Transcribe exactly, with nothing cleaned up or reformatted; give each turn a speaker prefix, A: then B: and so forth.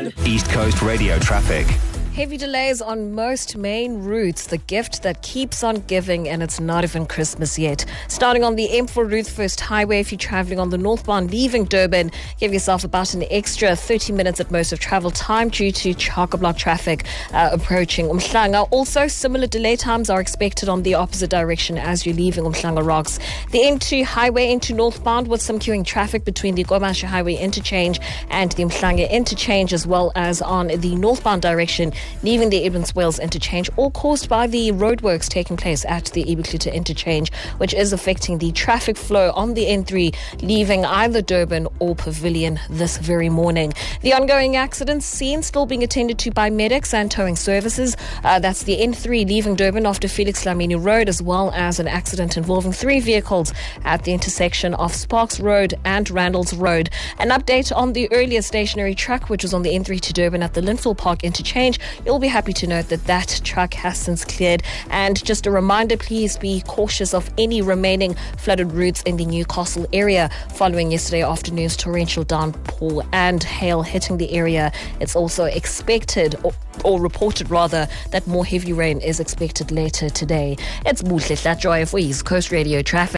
A: one. East Coast Radio traffic.
B: Heavy delays on most main routes, the gift that keeps on giving, and it's not even Christmas yet. Starting on the M four Ruth First Highway, if you're travelling on the northbound leaving Durban, give yourself about an extra thirty minutes at most of travel time due to chock-a-block traffic uh, approaching Umhlanga. Also, similar delay times are expected on the opposite direction as you're leaving Umhlanga Rocks. The N two Highway into northbound with some queuing traffic between the Gomasha Highway interchange and the Umhlanga interchange, as well as on the northbound direction leaving the Edmonds Wales interchange, all caused by the roadworks taking place at the Ebukluta interchange, which is affecting the traffic flow on the N three leaving either Durban or Pavilion this very morning. The ongoing accident scene still being attended to by medics and towing services. Uh, that's the N three leaving Durban after Felix Dlamini Road, as well as an accident involving three vehicles at the intersection of Sparks Road and Randalls Road. An update on the earlier stationary truck, which was on the N three to Durban at the Linfield Park interchange. You'll be happy to note that that truck has since cleared. And just a reminder, please be cautious of any remaining flooded routes in the Newcastle area following yesterday afternoon's torrential downpour and hail hitting the area. It's also expected, or, or reported rather, that more heavy rain is expected later today. It's Buhle Hlatjoy for East Coast Radio Traffic.